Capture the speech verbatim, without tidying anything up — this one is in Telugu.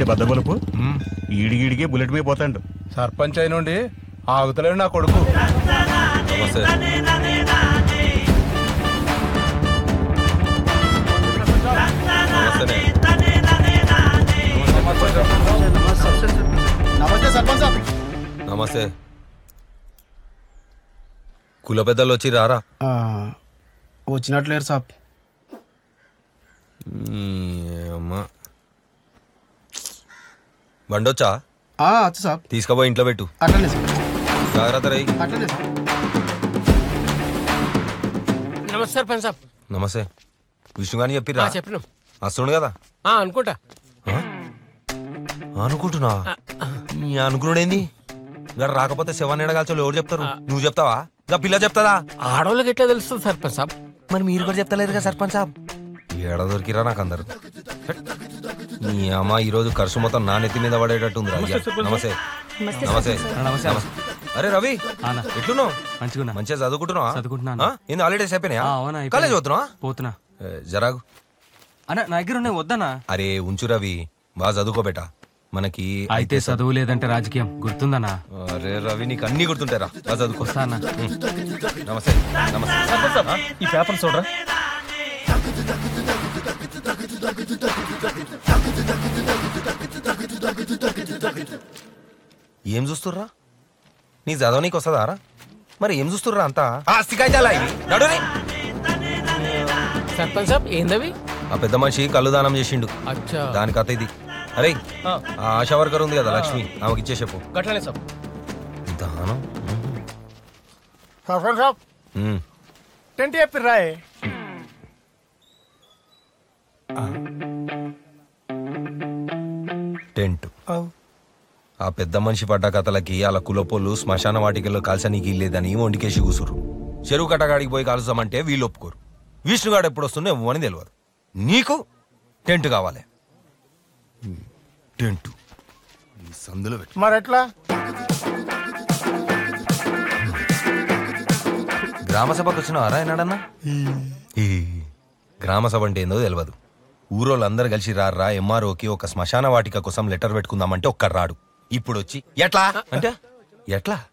బద్దబలుపు ఈడిగిడికి బుల్లెట్ మీద పోతాడు. సర్పంచ్ అయినండి ఆగుతలేడు నా కొడుకు. నమస్తే. నమస్తేనే. నమస్తే సర్పంచ్ సాబ్. నమస్తే. కుల పెద్దలు వచ్చి రారా? వచ్చినట్లేరు సాబ్. అమ్మా బండొచ్చా? వచ్చు సాబ్. తీసుకుపోయి ఇంట్లో పెట్టు. అట్లనే సార్. జాగ్రత్త రై. అట్లనే సార్. నమస్తే సర్పంచ్ సాబ్. నమస్తే. విష్ణు గాని చెప్పిరా? చెప్పినాం. వస్తుండు కదా అనుకుంటా. అనుకుంటున్నా అనుకున్నాడేంది? గారు రాకపోతే శవాన్ని ఎడగాల్చోళ్ళు ఎవరు చెప్తారు? నువ్వు చెప్తావా? గా పిల్ల చెప్తాదా? ఆడవాళ్ళకి ఎట్లా తెలుస్తుంది సర్పంచ్ సాబ్? మరి మీరు కూడా చెప్తలేరు కదా సర్పంచ్ సాబ్. ఏడ దొరికిరా నాకు అందరు. నీ అమ్మ ఈ రోజు ఖర్చు మొత్తం నా నెత్తి మీద పడేటట్టుంది. నమస్తే. నమస్తే. నమస్తే. అరే రవి, ఎట్లున్నావు? మంచిగా మంచిగా చదువుకుంటున్నావా? చదువుకుంటున్నా. ఏంది హాలిడేస్ అయిపోయినాయా? అవునా? కాలేజ్ పోతున్నావా? పోతున్నా. జరాగు. అన్న నా దగ్గర ఉన్నాయి, వద్దనా? అరే ఉంచు రవి, బాగా చదువుకోబెట్టా. మనకి అయితే చదువు లేదంటే రాజకీయం గుర్తుందనా? అరే రవి నీకు అన్ని గుర్తుంటారా? బాగా చదువుకో. నమస్తే. నమస్తే. ఈ పేపర్ చూడరా. ఏం చూస్తుర్రా? నీ చదవ నీకు వస్తుందారా? మరి ఏం చూస్తుర్రా అంతా? ఆస్తికాయితే సర్పంచ్ సాబ్ ఏందవి? ఆ పెద్ద మనిషి కళ్ళు దానం చేసిండు. అచ్చా. దాని కథ ఇది. అరే ఆ ఆశా వర్కర్ ఉంది కదా లక్ష్మి, ఆమెకి ఇచ్చేసేపు. గట్లనే సాబ్. దానం. సర్పంచ్ సాబ్ ఉమ్. టెంట్ చెప్పిర్రా. టెంట్. ఆ పెద్ద మనిషి పడ్డ కథలకి అలా కులపోళ్ళు శ్మశాన వాటికల్లో కాల్చనీకి ఇల్లేదని వండికేసి కూసురు. చెరువు కట్టగాడికి పోయి కాల్చామంటే వీళ్ళు ఒప్పుకోరు. విష్ణుగాడు ఎప్పుడు వస్తుండే అని తెలియదు. నీకు టెంట్ కావాలి. టెంట్ సందులో పెట్టి మరి ఎట్లా? గ్రామ సభకు వచ్చిన ఆరాయనాడన్నా? ఈ గ్రామ సభ అంటే ఏందో తెలియదు. ఊరోళ్ళందరూ కలిసి రారా ఎంఆర్ఓకి ఒక శ్మశాన వాటిక కోసం లెటర్ పెట్టుకుందామంటే ఒక్కడు రాడు. ఇప్పుడు వచ్చి ఎట్లా అంటే ఎట్లా